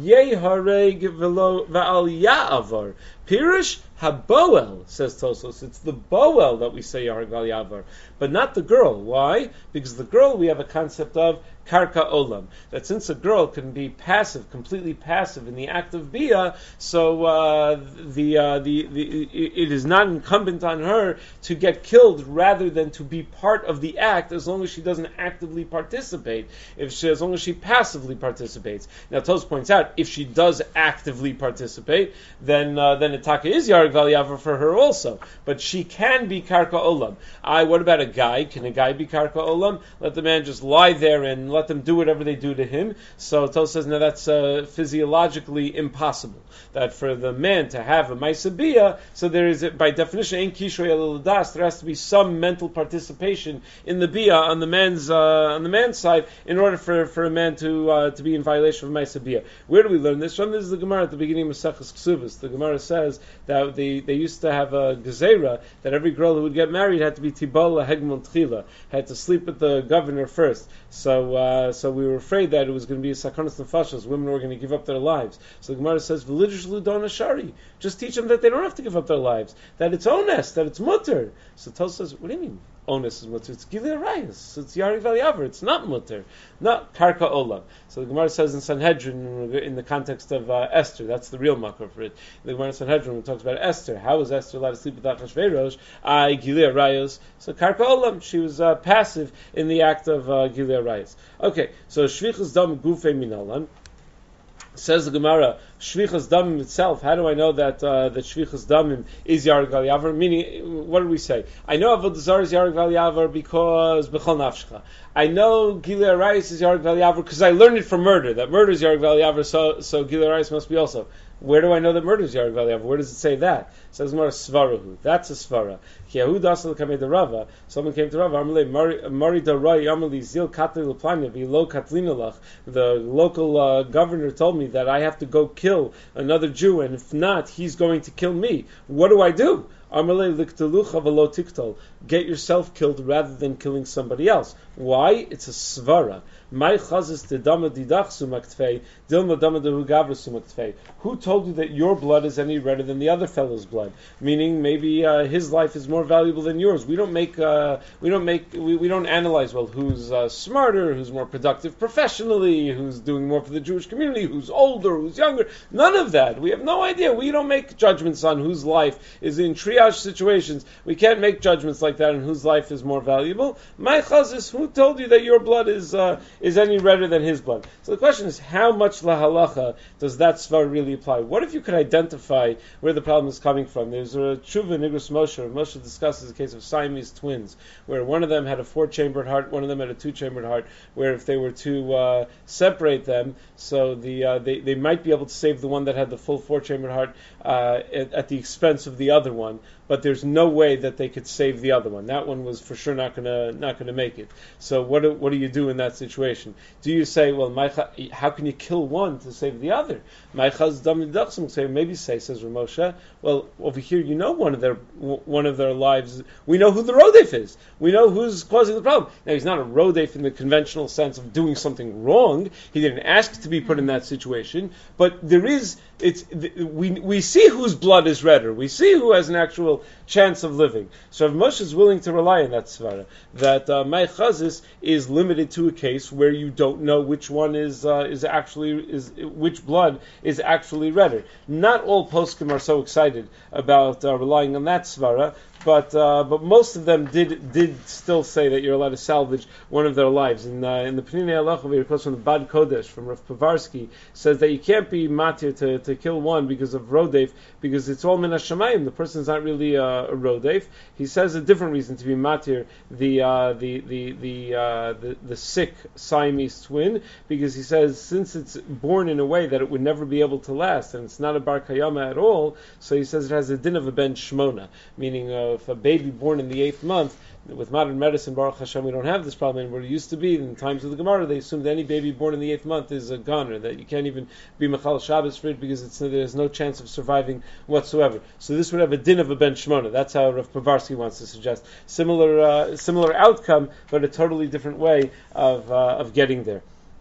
Yehareg V'al Ya'avar. Pirish Haboel, says Tosfos. It's the Boel that we say Yahareg Val Yavar, but not the girl. Why? Because the girl we have a concept of Karka Olam. That since a girl can be passive, completely passive in the act of Bia, so uh, the, uh, the the it is not incumbent on her to get killed rather than to be part of the act as long as she doesn't actively participate, if she, as long as she passively participates. Now Tos points out, if she does actively participate, then uh, then Itaka is Yahareg Val Yavar for her also. But she can be Karka Olam. I, what about a guy? Can a guy be Karka Olam? Let the man just lie there and let them do whatever they do to him. So Tos says, no, that's uh, physiologically impossible. That for the man to have a Maisa Bia, so there is, by definition, Ein Kishrei Elul Das, there has to be some mental participation in the Bia on the man's uh, on the man's side in order for, for a man to uh, to be in violation of Maisa Bia. Where do we learn this from? This is the Gemara at the beginning of Maseches Ksubos. The Gemara says that they, they used to have a gezerah that every girl who would get married had to be Tibala Hegmon Tchila, had to sleep with the governor first. So uh, so we were afraid that it was going to be a Sakanas Nefashos, women were going to give up their lives. So the Gemara says, V'lidish Ludona Shari, just teach them that they don't have to give up their lives, that it's onus, that it's mutter. So Tos says, what do you mean? Onus is mutter. It's Gilead Rayas. It's Yaharig Val Yavar. It's not mutter. Not Karka Olam. So the Gemara says in Sanhedrin, in the context of uh, Esther, that's the real makar for it. The Gemara in Sanhedrin talks about Esther. How was Esther allowed to sleep with Achashverosh? I Gilead Rayas. So Karka Olam, she was uh, passive in the act of uh, Gilead Rayas. Okay, so Shvichas Dam Gufei Minalan. Says the Gemara, Shvichas Damim itself, how do I know that uh, that Shvichas Damim is Yaharig Val Yavar? Meaning, what did we say? I know Avodah Zarah is Yaharig Val Yavar because B'chol Nafshcha. I know Gilead Rayas is Yaharig Val Yavar because I learned it from murder, that murder is Yaharig Val Yavar, so, so Gilead Rayas must be also. Where do I know that murder is Yaharig Val Yavar? Where does it say that? It says more Svarahu. That's a Svara. Someone came to Rava. The local uh, governor told me that I have to go kill another Jew, and if not, he's going to kill me. What do I do? Get yourself killed rather than killing somebody else. Why? It's a svara. Who told you that your blood is any redder than the other fellow's blood? Meaning, maybe uh, his life is more valuable than yours. We don't make, uh, we don't make, we, we don't analyze well who's uh, smarter, who's more productive professionally, who's doing more for the Jewish community, who's older, who's younger. None of that. We have no idea. We don't make judgments on whose life is in triage situations. We can't make judgments like that on whose life is more valuable. My chazis, who told you that your blood is uh, is any redder than his blood? So the question is, how much lahalacha does that svar really apply? What if you could identify where the problem is coming from? There's a tshuva in Igros Moshe. Moshe discusses the case of Siamese twins, where one of them had a four-chambered heart, one of them had a two-chambered heart, where if they were to uh, separate them, so the uh, they, they might be able to save the one that had the full four-chambered heart uh, at, at the expense of the other one. but there's no way that they could save the other one. That one was for sure not gonna not gonna make it. So what do, what do you do in that situation? Do you say, well, my, how can you kill one to save the other? Say, maybe say, says Ramosha, well, over here you know one of their one of their lives. We know who the rodef is. We know who's causing the problem. Now he's not a rodef in the conventional sense of doing something wrong. He didn't ask to be put in that situation, but there is. It's we we see whose blood is redder. We see who has an actual chance of living. So if Moshe is willing to rely on that svara, that uh, my chazis is limited to a case where you don't know which one is uh, is actually is which blood is actually redder. Not all poskim are so excited about uh, relying on that svara. But uh, but most of them did did still say that you're allowed to salvage one of their lives. In uh, in the Pnimei Halacha, we quote from the Bad Kodesh from Rav Povarsky, says that you can't be matir to, to kill one because of rodef, because it's all min hashamayim. The person's not really uh, a rodef. He says a different reason to be matir the uh, the the the, uh, the the sick Siamese twin, because he says since it's born in a way that it would never be able to last and it's not a bar kayama at all, so he says it has a din of a ben shmona, meaning. Uh, If a baby born in the eighth month, with modern medicine, Baruch Hashem, we don't have this problem anymore. It used to be, in the times of the Gemara, they assumed any baby born in the eighth month is a goner, that you can't even be Mechal Shabbos for it because it's, there's no chance of surviving whatsoever. So this would have a din of a ben shmona. That's how Rav Povarsky wants to suggest. Similar uh, similar outcome, but a totally different way of uh, of getting there.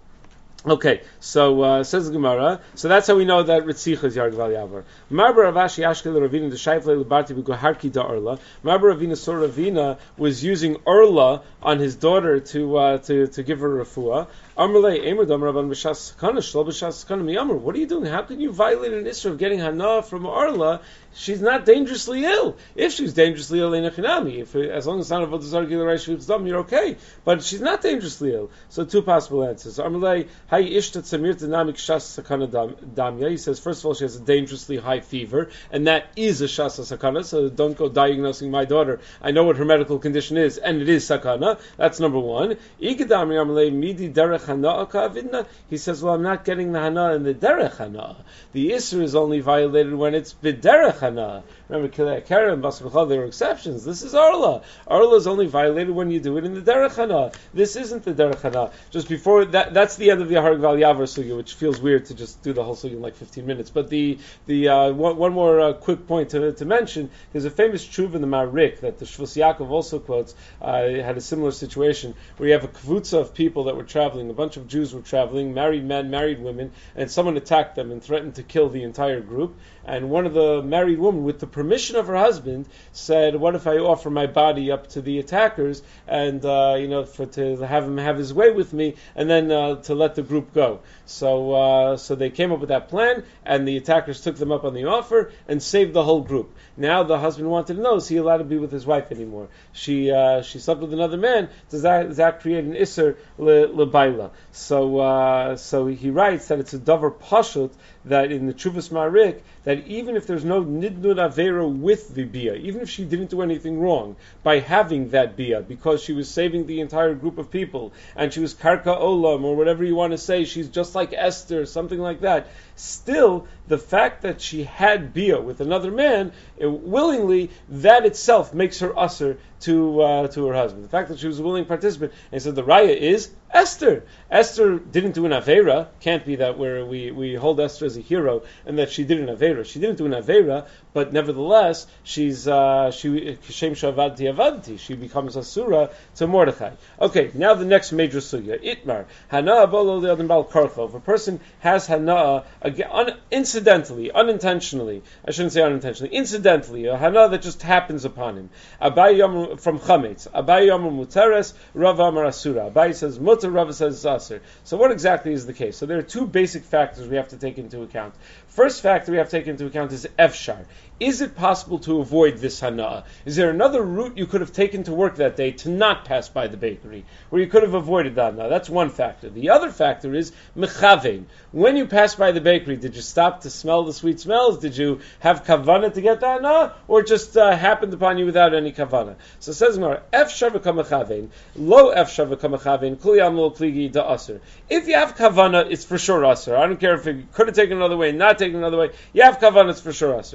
Okay, so uh, says the Gemara. So that's how we know that Ritzicha is Yarg Val Yavar. Marbar Ravashi Ashkel Ravina the Shaifle Lebarti B'Goharki da Orla. Marbar Ravina saw Ravina was using Orla on his daughter to uh, to to give her refuah. Amarle Emer Dam Rabban B'Shas Sakana Shlo B'Shas Sakana Miyamar. What are you doing? How can you violate an issue of getting Hana from Orla? She's not dangerously ill. If she's dangerously ill, if as long as it's not a vodazar gilarash you're okay. But she's not dangerously ill. So two possible answers. Amalei hay ishtat samir dinamik shas sakana damya. He says first of all she has a dangerously high fever, and that is a shas sakana. So don't go diagnosing my daughter. I know what her medical condition is, and it is sakana. That's number one. Ikadami amalei midi derech hana akavidna. He says, well, I'm not getting the hana in the derech hana. The isser is only violated when it's b'derech. Remember, Kilei Kara and Basar B'chal, there were exceptions. This is Arla. Arla is only violated when you do it in the Derech Hana. This isn't the Derech Hana. Just before that, that's the end of the Harag Val Yavar Sugya, which feels weird to just do the whole Sugya in like fifteen minutes. But the the uh, one, one more uh, quick point to, to mention, there's a famous tshuva in the Marik that the Shvus Yaakov also quotes. Uh, it had a similar situation where you have a kavutza of people that were traveling. A bunch of Jews were traveling, married men, married women, and someone attacked them and threatened to kill the entire group. And one of the married women, with the permission of her husband, said, "What if I offer my body up to the attackers, and uh, you know, for to have him have his way with me, and then uh, to let the group go?" So, uh, so they came up with that plan, and the attackers took them up on the offer and saved the whole group. Now the husband wanted to know: is he allowed to be with his wife anymore? She uh, she slept with another man. Does that does that create an isser lebaila? So uh, so he writes that it's a davar pashut that in the Chuvas Marik, that even if there's no nidnud avera with the bia, even if she didn't do anything wrong, by having that bia, because she was saving the entire group of people, and she was karka olam, or whatever you want to say, she's just like Esther, something like that, still, the fact that she had bia with another man, it, willingly, that itself makes her usher to uh, to her husband. The fact that she was a willing participant, and he said the raya is Esther. Esther didn't do an avera. Can't be that where we, we hold Esther as a hero and that she did an avera. She didn't do an avera, but nevertheless, she's uh, she kishem shavadti avadti. She becomes asura to Mordechai. Okay, now the next major sugya. Itmar hana bolo le'adam bal karcho. If a person has hana again, un, incidentally, unintentionally, I shouldn't say unintentionally, incidentally, a hana that just happens upon him. Abai yom from chametz. Abai yom muteres. Rav amar asura. Abai says muter. Rav says aser. So what exactly is the case? So there are two basic factors we have to take into account. First factor we have to take into account is efshar. Is it possible to avoid this hana? Is there another route you could have taken to work that day to not pass by the bakery, where you could have avoided that hana? That's one factor. The other factor is mechavein. When you passed by the bakery, did you stop to smell the sweet smells? Did you have kavana to get that hana, or it just uh, happened upon you without any kavana? So it says more efshar v'kamechavein, lo efshar v'kamechavein, kliyam lo kligi da aser. If you have kavana, it's for sure aser. I don't care if you could have taken another way, not taken another way. You have kavana, it's for sure aser.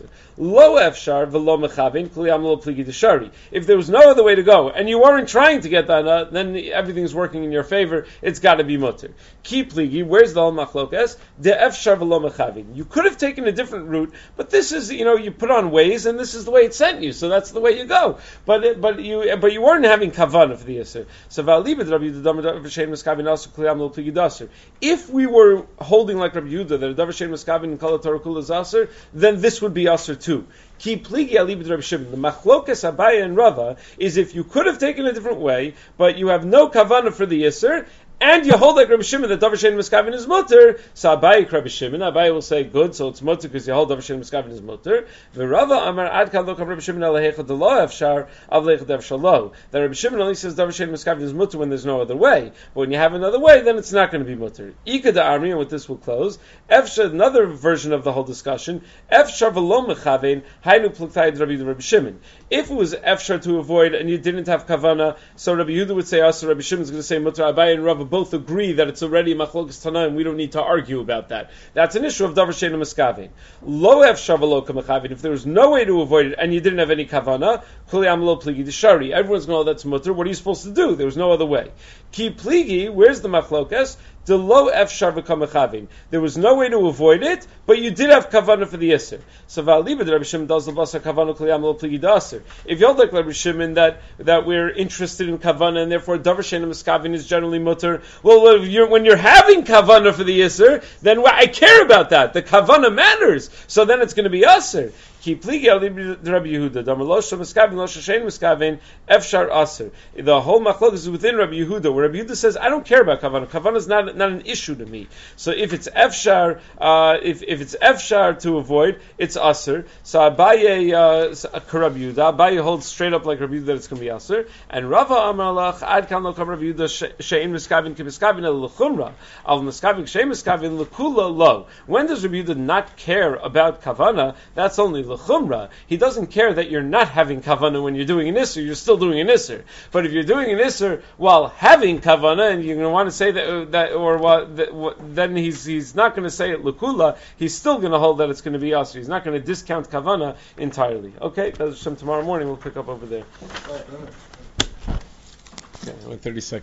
Lo efshar v'lo mechavin kli am lo pligi deshari. If there was no other way to go, and you weren't trying to get that, uh, then everything's working in your favor. It's got to be mutter. Ki pligi. Where's the machlokas? De efshar v'lo mechavin. You could have taken a different route, but this is, you know, you put on Waze, and this is the way it sent you, so that's the way you go. But it, but you but you weren't having kavanah for the yisur. So v'alibed Rabbi Yehuda v'shein miskavin also kli am lo pligi daser. If we were holding like Rabbi Yehuda that a davar shein miskavin and kol Torah kula is aser, then this would be aser too. Ki pligi alibid Rabbi Shimon. The machlokas Abaye and Rava is if you could have taken a different way, but you have no kavanah for the yisur, and you hold like Rabbi Shimon that davar shein miskavin is mutter, so Abaye Rabbi Shimon, Abaye will say good, so it's mutter because you hold davar shein miskavin is mutter. V'Rava amar ad kan lo kam Rabbi Shimon alehecha delo efshar avlecha devshalo. That Rabbi Shimon only says davar shein miskavin is mutter when there's no other way, but when you have another way, then it's not going to be mutter. Ika da armi, and with this we'll close. Efshar, another version of the whole discussion. Efshar v'lo mechavein hainu pluktayid Rabbi Rabbi Shimon. If it was efshar to avoid and you didn't have kavana, so Rabbi Yehuda would say us, Rabbi Shimon is going to say mutter. Abaye and Rava both agree that it's already machlokas tanaim. We don't need to argue about that. That's an issue of davar shein miskavin. Lo efshar v'lo kamechavin. If there was no way to avoid it and you didn't have any kavana, kuli am lo pligi d'shari. Everyone's going to know that's mutter. What are you supposed to do? There was no other way. Ki pligi. Where's the machlokas? The lo efshar v'kamechavin. There was no way to avoid it, but you did have kavana for the yisur. So v'alibed Rabbi Shimon does lebasa kavana kli am lo pligi d'aser. If you're like Rabbi Shimon that that we're interested in kavana and therefore davar shein miskavin is generally mutter. Well, if you're, when you're having kavana for the yisur, then well, I care about that. The kavana matters. So then it's going to be aser. Ki pligi alibed Rabbi Yehuda damar lo shel miskavin lo shel shein miskavin efshar aser. The whole machlok is within Rabbi Yehuda, where Rabbi Yehuda says I don't care about kavana. Kavana is not not an issue to me. So if it's efshar, uh, if if it's efshar to avoid, it's aser. So Abaye, uh, Rabbi Yehuda, Abaye holds straight up like Rabbi Yehuda that it's going to be aser. And Rava Amar Lach ad kan lo kam Rabbi Yehuda shein miskavin ki miskavin el lechumra al miskavin shein miskavin lekula lo. When does Rabbi Yehuda not care about kavana? That's only lechumra. He doesn't care that you're not having kavana when you're doing an isser. You're still doing an isser. But if you're doing an isser while having kavana, and you're going to want to say that, uh, that or what, that, what, then he's he's not going to say it lekula. He's still going to hold that it's going to be aser. He's not going to discount kavana entirely. Okay, that's from tomorrow morning. We'll pick up over there. Okay, thirty seconds.